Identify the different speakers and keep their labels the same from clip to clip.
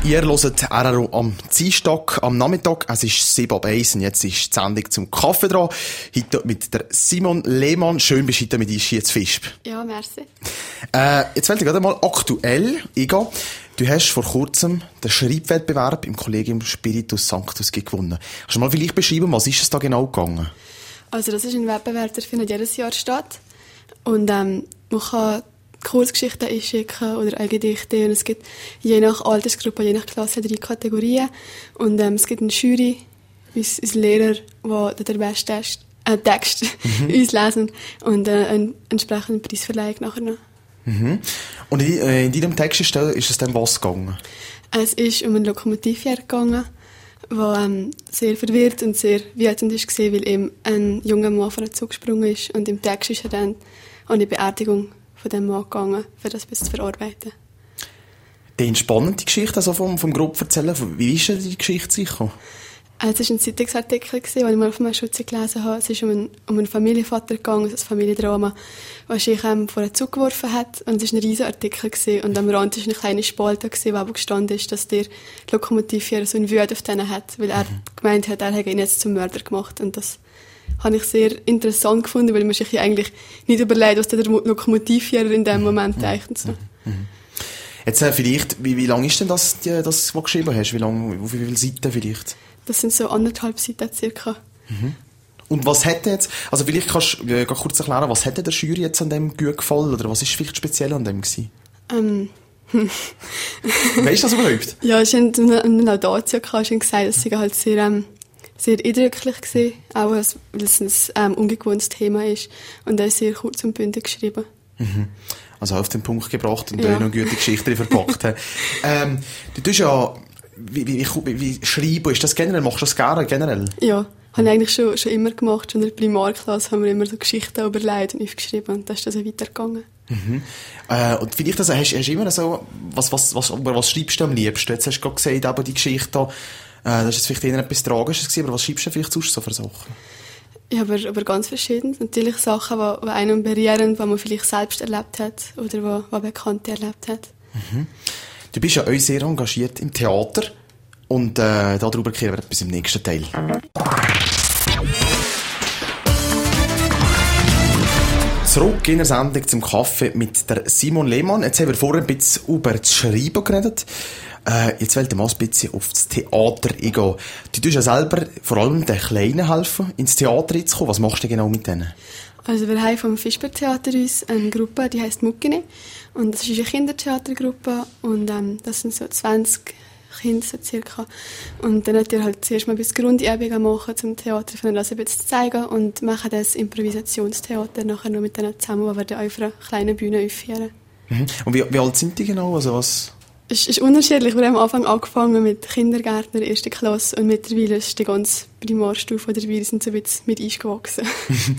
Speaker 1: Ihr hört RRO am Dienstag, am Nachmittag. Es ist 7:01 und jetzt ist die Sendung zum Kaffee dran. Heute mit der Simon Lehmann. Schön, bist du heute mit uns hier zu Visp.
Speaker 2: Ja, merci.
Speaker 1: Jetzt wollte ich gerade mal aktuell eingehen. Du hast vor kurzem den Schreibwettbewerb im Collegium Spiritus Sanctus gewonnen. Kannst du mal vielleicht beschreiben, was ist es da genau gegangen?
Speaker 2: Also das ist ein Wettbewerb, der findet jedes Jahr statt. Und man kann Kurzgeschichten einschicken oder ein Gedichte. Und es gibt je nach Altersgruppe, je nach Klasse 3 Kategorien. Und es gibt eine Jury, uns Lehrer, die den besten Text uns lesen und einen entsprechenden Preis verleihen nachher noch.
Speaker 1: Mhm. Und in deinem Text ist es dann was gegangen?
Speaker 2: Es ist um einen Lokomotivjäger gegangen, der sehr verwirrt und sehr wütend war, weil ihm ein junger Mann von einem Zug gesprungen ist. Und im Text ist er dann an die Beerdigung von diesem Mann gegangen, für das bis zu verarbeiten.
Speaker 1: Die spannende Geschichte also vom Grob erzählen. Wie ist denn die Geschichte sicher?
Speaker 2: Es war ein Zeitungsartikel, den ich mal auf meinem Schutz gelesen habe. Es ist um einen Familienvater gegangen, ein Familiendrama, das sich vor einen Zug geworfen hat. Und es war ein riesiger Artikel. Und am Rand war eine kleine Spalte, wo aber gestanden ist, dass der Lokomotivführer so eine Wut auf denen hat, weil er gemeint hat, er hätte ihn jetzt zum Mörder gemacht. Und das habe ich sehr interessant gefunden, weil man sich ja eigentlich nicht überlegt, was der Lokomotivführer in dem Moment denkt. So.
Speaker 1: Jetzt vielleicht, wie lang ist denn das, was du geschrieben hast? Wie viele Seiten vielleicht?
Speaker 2: Das sind so 1,5 Seiten circa.
Speaker 1: Mhm. Und was hätte jetzt, also vielleicht kannst du kurz erklären, was hätte der Jury jetzt an dem gut gefallen? Oder was ist vielleicht speziell an dem gewesen? Weißt du das überhaupt?
Speaker 2: Ja, es war eine Laudatio, hast du gesagt, es war halt sehr eindrücklich gewesen, auch weil es ein ungewohntes Thema ist. Und er ist sehr kurz und bündig geschrieben.
Speaker 1: Mhm. Also auf den Punkt gebracht und noch gute Geschichten verpackt. Du tust ja, wie schreiben, ist das generell, machst du das gerne generell?
Speaker 2: Ja, habe ich eigentlich schon immer gemacht. Schon in der Primarklasse haben wir immer so Geschichten überlegt und aufgeschrieben und dann ist das so weitergegangen.
Speaker 1: Mhm. Und vielleicht also, hast du immer so, was schreibst du am liebsten? Jetzt hast du gerade gesagt, aber die Geschichte da, das ist jetzt vielleicht eher etwas Tragisches gewesen, aber was schreibst du vielleicht sonst so für Sachen?
Speaker 2: Ja, aber ganz verschieden. Natürlich Sachen, die einen berühren, die man vielleicht selbst erlebt hat oder die Bekannte erlebt hat.
Speaker 1: Mhm. Du bist ja auch sehr engagiert im Theater und darüber kehren wir bis im nächsten Teil. Zurück in der Sendung zum Kaffee mit der Simon Lehmann. Jetzt haben wir vorhin ein bisschen über das Schreiben geredet. Jetzt wollte ich mal ein bisschen auf das Theater eingehen. Du tust ja selber vor allem den Kleinen helfen, ins Theater zu kommen. Was machst du genau mit denen?
Speaker 2: Also wir haben vom Fischbertheater uns eine Gruppe, die heisst Muckini. Und das ist eine Kindertheatergruppe und das sind so 20 Kinder so circa. Und dann hat ihr halt zuerst mal ein bisschen Grundübungen machen zum Theater, um das ein bisschen zu zeigen und machen das Improvisationstheater nachher noch mit denen zusammen, wo wir dann auf einer kleinen Bühne aufführen.
Speaker 1: Mhm. Und wie alt sind die genau? Also was?
Speaker 2: Es ist unterschiedlich. Wir haben am Anfang angefangen mit Kindergärtner, 1. Klasse, und mittlerweile ist die ganze Primarstufe dabei, die sind so ein bisschen mit eingewachsen.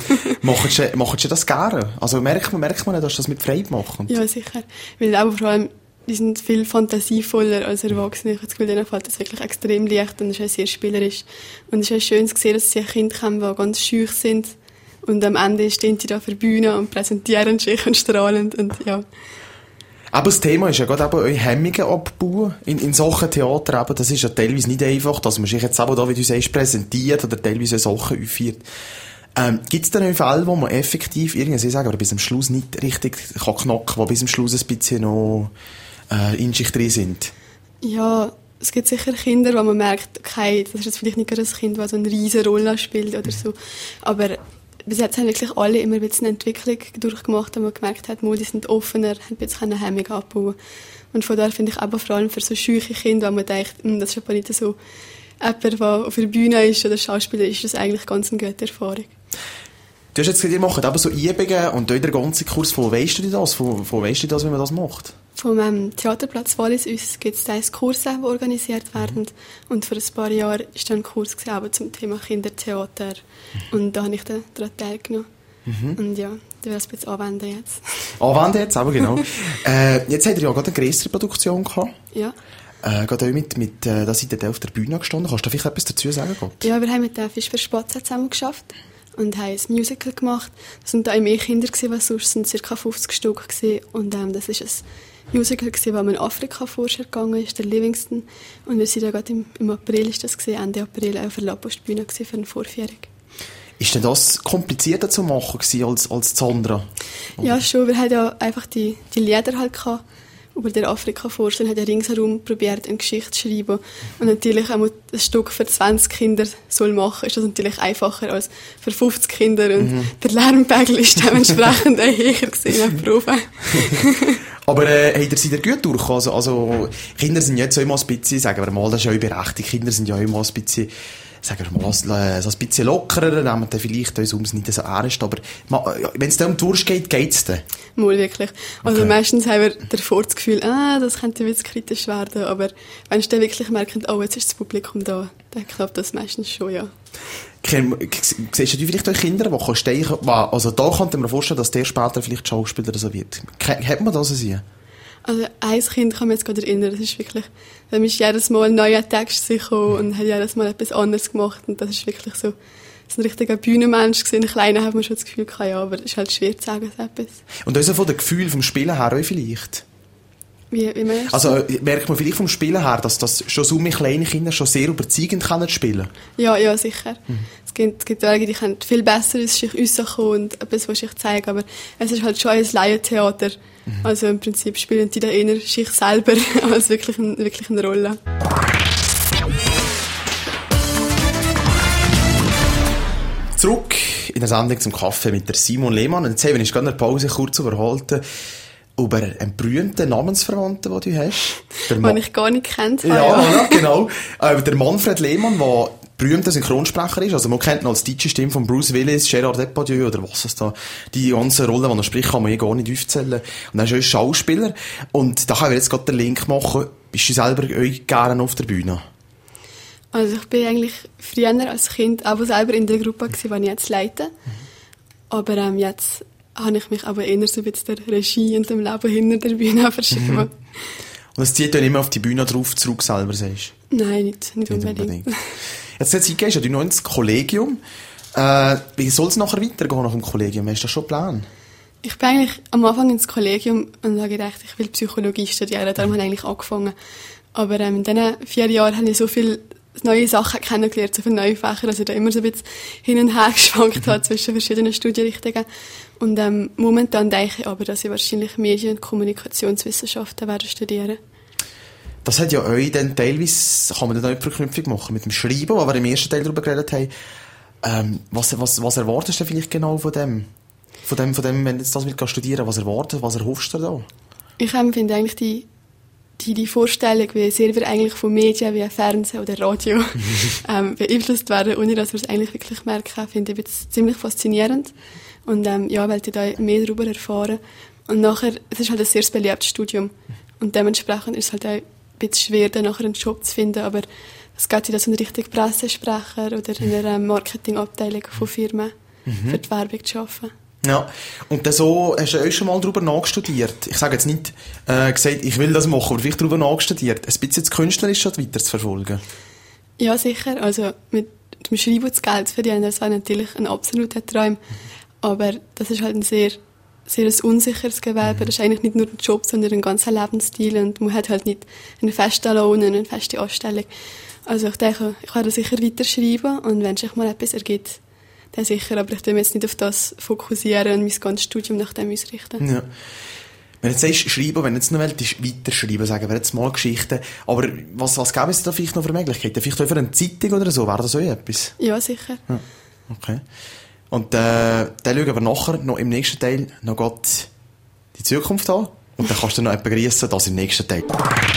Speaker 1: Machst du das gerne? Also merkt man, dass du das mit Freude machst?
Speaker 2: Ja, sicher. Weil auch vor allem, die sind viel fantasievoller als Erwachsene. Ich habe das Gefühl, denen fällt das wirklich extrem leicht und es ist auch sehr spielerisch. Und es ist auch schön zu sehen, dass sie Kinder haben, die ganz schüch sind. Und am Ende stehen sie da auf der Bühne und präsentieren sich und strahlend und ja.
Speaker 1: Aber das Thema ist ja gerade eben Hemmungen abbauen in Sachen Theater. Eben, das ist ja teilweise nicht einfach, dass man sich jetzt eben da, wie du sagst, präsentiert oder teilweise Sachen aufführt. Gibt es denn Fälle, wo man effektiv irgendwie sagen, aber bis zum Schluss nicht richtig kann knacken, wo bis zum Schluss ein bisschen noch in sich drin sind?
Speaker 2: Ja, es gibt sicher Kinder, wo man merkt, okay, das ist jetzt vielleicht nicht gerade ein Kind, das so eine riesige Rolle spielt oder so. Aber bis jetzt haben wirklich alle immer ein bisschen eine Entwicklung durchgemacht, wo man gemerkt hat, die sind offener, haben ein bisschen Hemmung abbauen. Und von daher finde ich aber vor allem für so scheuche Kinder, wo man denkt, das ist aber nicht so jemand, der auf der Bühne ist oder Schauspieler ist, das eigentlich ganz eine gute Erfahrung.
Speaker 1: Du hast jetzt gesagt, ihr macht aber so Übungen und dort der ganze Kurs, von weisst du das? Von weisst du das, wie man das macht?
Speaker 2: Vom Theaterplatz Wallis gibt es Kurse, die organisiert werden. Und vor ein paar Jahren war dann ein Kurs zum Thema Kindertheater. Und da habe ich daran teilgenommen. Und ja, du wirst es jetzt anwenden jetzt.
Speaker 1: Anwenden jetzt, aber genau. Jetzt habt ihr ja gerade eine grössere Produktion gehabt.
Speaker 2: Ja.
Speaker 1: Gerade auch da seid ihr auf der Bühne gestanden. Kannst du vielleicht etwas dazu sagen, Gott?
Speaker 2: Ja, wir haben mit der Fisch für Spatze zusammen geschafft und haben ein Musical gemacht. Es waren da mehr Kinder, was sonst sind ca. 50 Stück gewesen. Und das ist ein Musical gewesen, wo man in Afrika vorher gegangen ist, der Livingston. Und wir sind ja gerade im April, ist das gewesen, Ende April, auf der Lapostbühne für eine Vorführung.
Speaker 1: Ist denn das komplizierter zu machen gewesen als Sandra?
Speaker 2: Ja, schon. Wir hatten ja einfach die Lieder halt gehabt. Über der Afrika-Vorstellung hat ja ringsherum probiert, eine Geschichte zu schreiben. Und natürlich auch ein Stück für 20 Kinder soll machen, ist das natürlich einfacher als für 50 Kinder. Und der Lärmpegel ist dementsprechend höher gewesen in der Probe.
Speaker 1: Aber habt ihr sie da gut durch? Also Kinder sind jetzt auch immer ein bisschen, sagen wir mal, das ist ja auch berechtigt, Kinder sind ja auch immer ein bisschen, sagen wir mal, so ein bisschen lockerer, nehmen dann vielleicht uns nicht so ernst, aber wenn es dann um die Wurst geht, geht's dann?
Speaker 2: Mal wirklich. Also
Speaker 1: Okay.
Speaker 2: meistens haben wir davor das Gefühl, das könnte ein bisschen kritisch werden, aber wenn sie dann wirklich merken, jetzt ist das Publikum da, dann klappt das meistens schon, ja.
Speaker 1: Siehst du vielleicht auch Kinder, die stehen können? Also da könnte man mir vorstellen, dass der später vielleicht Schauspieler oder so wird. Hat man das gesehen?
Speaker 2: Also ein Kind kann mich jetzt gerade erinnern, das ist wirklich, da ist jedes Mal ein neuer Text gekommen und hat jedes Mal etwas anderes gemacht und das ist wirklich so ein richtiger Bühnenmensch gewesen. Ein Kleiner hat man schon das Gefühl gehabt, ja, aber es ist halt schwer zu sagen, so etwas.
Speaker 1: Und also von dem Gefühl vom Spielen her auch vielleicht?
Speaker 2: Wie meinst du?
Speaker 1: Also merkt man vielleicht vom Spielen her, dass das schon so kleine Kinder schon sehr überzeugend können spielen?
Speaker 2: Ja, sicher. Es gibt welche, die können viel besser aus sich rauskommen und etwas, was sich zeigen, aber es ist halt schon ein Laientheater. Also im Prinzip spielen die da eher sich selber als wirklich eine Rolle.
Speaker 1: Zurück in der Sendung zum Kaffee mit der Simon Lehmann. Und jetzt haben wir uns gerade in der Pause kurz unterhalten über einen berühmten Namensverwandten, den du hast.
Speaker 2: Den ich gar nicht kennt.
Speaker 1: Ja, genau. Der Manfred Lehmann, der berühmter Synchronsprecher ist. Also man kennt ihn als deutsche Stimme von Bruce Willis, Gérard Depardieu oder was es da. Die ganzen Rollen, die er spricht, kann man gar nicht aufzählen. Und er ist auch ein Schauspieler. Und da können wir jetzt gerade den Link machen. Bist du selber auch gerne auf der Bühne?
Speaker 2: Also ich bin eigentlich früher als Kind auch selber in der Gruppe gewesen, die ich jetzt leite. Aber jetzt habe ich mich aber eher so ein bisschen der Regie und dem Leben hinter der Bühne verschrieben.
Speaker 1: Und es zieht dann immer auf die Bühne drauf zurück, selber sagst?
Speaker 2: Nein, nicht unbedingt.
Speaker 1: Jetzt gehst du noch ins Kollegium. Wie soll es nachher weitergehen nach dem Kollegium? Hast du das schon geplant?
Speaker 2: Ich bin eigentlich am Anfang ins Kollegium und habe gedacht, ich will Psychologie studieren. Darum habe ich eigentlich angefangen. Aber in diesen 4 Jahren habe ich so viele neue Sachen kennengelernt, so viele neue Fächer, dass ich da immer so ein bisschen hin und her geschwankt habe zwischen verschiedenen Studienrichtungen. Und momentan denke ich aber, dass ich wahrscheinlich Medien- und Kommunikationswissenschaften werde studieren.
Speaker 1: Das hat ja euch dann teilweise, kann man dann auch eine Verknüpfung machen mit dem Schreiben, wo wir im ersten Teil darüber geredet haben. Was erwartest du denn vielleicht genau von dem, wenn du jetzt das willst studieren, was erhoffst du da?
Speaker 2: Ich finde eigentlich die Vorstellung, wie sehr wir eigentlich von Medien wie Fernsehen oder Radio beeinflusst werden, ohne dass wir es eigentlich wirklich merken, finde ich jetzt ziemlich faszinierend. Und weil ich da mehr darüber erfahren. Und nachher, es ist halt ein sehr beliebtes Studium. Und dementsprechend ist es halt auch ein bisschen schwer, dann nachher einen Job zu finden. Aber es geht wieder so einen richtigen Pressesprecher oder in einer Marketingabteilung von Firmen für die Werbung zu arbeiten.
Speaker 1: Ja, und dann so hast du auch schon mal darüber nachstudiert. Ich sage jetzt nicht gesagt, ich will das machen, aber vielleicht darüber nachstudiert. Ein bisschen das Künstlerische weiter zu verfolgen. Ja,
Speaker 2: sicher. Also mit dem Schreiben das Geld zu verdienen, das war natürlich ein absoluter Traum. Aber das ist halt ein sehr, sehr ein unsicheres Gewerbe. Das ist eigentlich nicht nur ein Job, sondern ein ganzer Lebensstil. Und man hat halt nicht einen festen Lohn, eine feste Anstellung. Also ich denke, ich werde sicher weiterschreiben und wenn sich mal etwas ergibt, dann sicher. Aber ich will mich jetzt nicht auf das fokussieren und mein ganzes Studium nach dem ausrichten.
Speaker 1: Ja. Wenn du jetzt sagst, schreiben, wenn du jetzt noch willst, weiterschreiben, sagen wir jetzt mal Geschichten. Aber was gäbe es da vielleicht noch für Möglichkeiten? Vielleicht auch für eine Zeitung oder so? Wäre das auch etwas?
Speaker 2: Ja, sicher.
Speaker 1: Ja. Okay. Und dann schauen wir nachher noch im nächsten Teil noch Gott die Zukunft an. Und dann kannst du noch jemanden grüssen, das im nächsten Teil.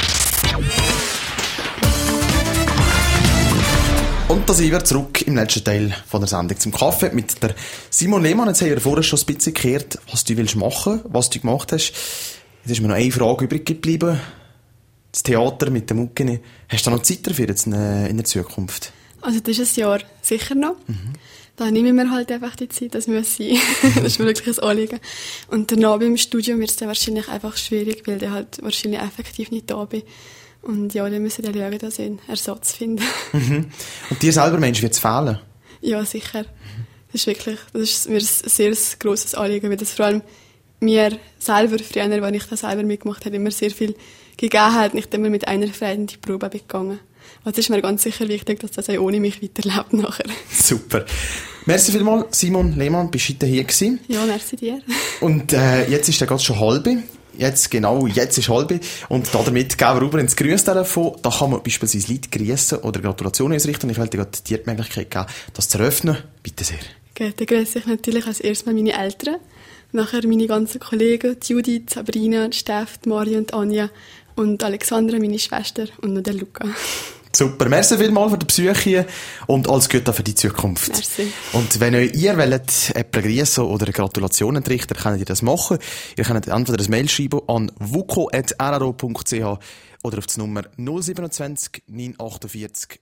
Speaker 1: Und da sind wir zurück im letzten Teil von der Sendung zum Kaffee mit der Simon Lehmann. Jetzt haben wir vorher schon ein bisschen geklärt, was du willst machen, was du gemacht hast. Jetzt ist mir noch eine Frage übrig geblieben. Das Theater mit dem Muckeni. Hast du da noch Zeit dafür jetzt in der Zukunft?
Speaker 2: Also das ist ein Jahr sicher noch. Da nehme ich mir halt einfach die Zeit, das muss sein. Das ist mir wirklich ein Anliegen. Und danach beim Studium wird es dann wahrscheinlich einfach schwierig, weil ich halt wahrscheinlich effektiv nicht da bin. Und ja, dann müssen wir schauen, dass ich einen Ersatz finden.
Speaker 1: Und dir selber, Mensch, wird es fehlen?
Speaker 2: Ja, sicher. Das ist mir ein sehr grosses Anliegen, weil das vor allem mir selber, früher, als ich das selber mitgemacht habe, immer sehr viel gegeben hat, nicht immer mit einer Freude in die Probe gegangen. Also es ist mir ganz sicher wichtig, dass das auch ohne mich weiterlebt nachher.
Speaker 1: Super. Merci vielmals, Simon Lehmann, bist du heute hier gewesen.
Speaker 2: Ja, merci dir.
Speaker 1: Und jetzt ist der gerade schon halbe. Jetzt ist halbe. Und damit gehen wir rüber ins Grüßtelefon. Da kann man beispielsweise Leute grüßen oder Gratulationen ausrichten. Ich wollte dir gerade die Möglichkeit geben, das zu eröffnen. Bitte sehr.
Speaker 2: Okay, dann grüße ich natürlich als erstes mal meine Eltern. Nachher meine ganzen Kollegen, Judith, Sabrina, Steff, Mario und Anja. Und Alexandra, meine Schwester. Und noch der Luca.
Speaker 1: Super. Merci vielmals für den Besuch hier und alles Gute für die Zukunft.
Speaker 2: Merci.
Speaker 1: Und wenn ihr wollt jemanden grüßen oder Gratulationen richten, könnt ihr das machen. Ihr könnt entweder ein Mail schreiben an vuko@rro.ch oder auf die Nummer 027 948